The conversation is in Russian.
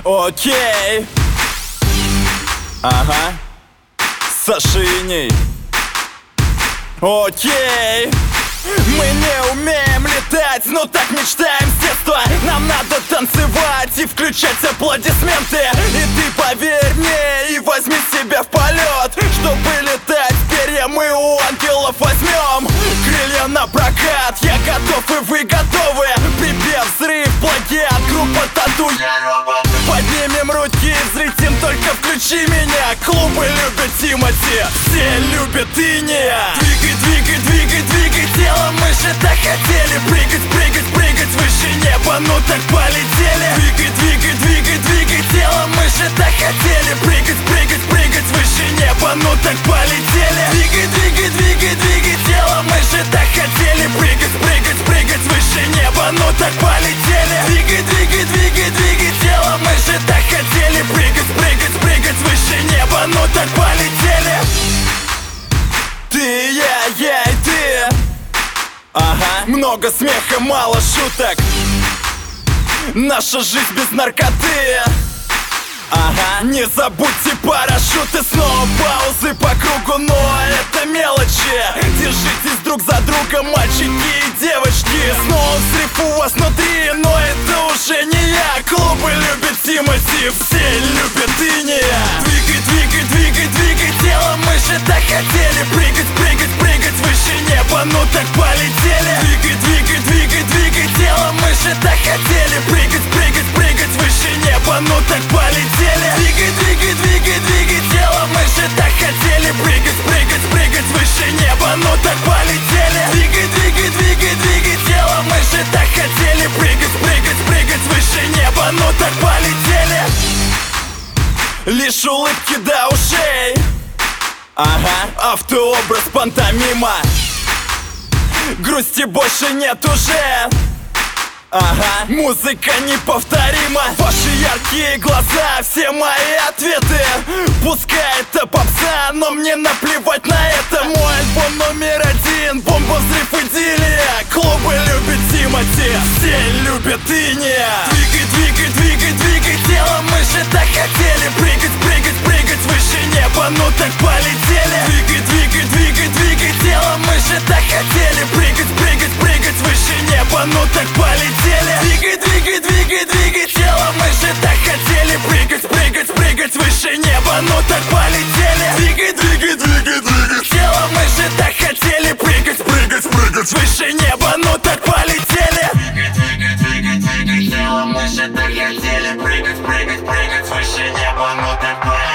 Окей. Ага. Сашиней. Окей. Мы не умеем летать, но так мечтаем с детства. Нам надо танцевать и включать аплодисменты. И ты поверь мне и возьми себя в полет. Чтобы летать в перья, мы у ангелов возьмем крылья на прокат. Я готов и вы готовы. Припев, взрыв, плагиат, группа Тату. Поднимем руки, взлетим, только включи меня. Клубы любят Тимати, все любят иния. Двигай, двигай, двигай, двигай телом, мы же так хотели. Прыгать, прыгать, прыгать выше неба, ну так полетели. Двигай, двигай, двигай, двигай телом, мы же так хотели. Прыгать, прыгать, прыгать выше неба, ну так полетели. Двигай, двигай, двигай, двигай телом, мы же так хотели. Прыгать, прыгать, прыгать выше неба, ну так полетели. Двигай, двигай, двигай, двигай телом, мы же так хотели. Прыгать, прыгать, прыгать выше неба, ну так полетели. Ты, я и ты. Ага, много смеха, мало шуток. Наша жизнь без наркоты. Ага, не забудьте парашюты. Снова паузы по кругу, но это мелочи. Держитесь друг за друга, мальчики и девочки. Снова взрыв у вас внутри, но это уже не я. Клубы любят Тимати, все любят иния. Двигай, двигай, двигай, двигай телом, мы же так хотели. Прыгать, прыгать, прыгать выше неба, ну так полетели. Двигай, двигай, двигай, двигай телом, мы же так хотели. Прыгать, прыгать, прыгать выше неба, ну так полетели. Двигай, двигай, двигай, двигай телом, мы же так хотели. Прыгать, прыгать, прыгать выше неба, ну так полетели. Двигай, двигай, двигай, двигай телом, мы же так хотели. Прыгать, прыгать, прыгать выше неба, ну так полетели. Лишь улыбки до ушей. Ага, автообраз, пантомима. Грусти больше нет уже. Ага, музыка неповторима. Ваши яркие глаза, все мои ответы. Пускай это попса, но мне наплевать на это. Мой альбом номер один, бомба, взрыв, идиллия. Клубы любят Тимати, все любят иния. Двигай, двигай, двигай, двигай телом, мы же так хотели. Прыгать, прыгать, прыгать выше неба, ну так полетели. Двигай, двигай, двигай, двигай телом, мы же так хотели. Прыгать, прыгать, прыгать выше неба, ну так полетели. Двигай, двигай, двигай, двигай телом, мы же так хотели. Прыгать, прыгать, прыгать выше неба, ну так полетели. Двигай, двигай, двигай, двигай телом, мы же так хотели. Прыгать, прыгать, прыгать выше неба, ну так полетели. Двигай, двигай, двигай, двигай телом, мы же так хотели. Прыгать, прыгать, прыгать выше неба, ну так полетели.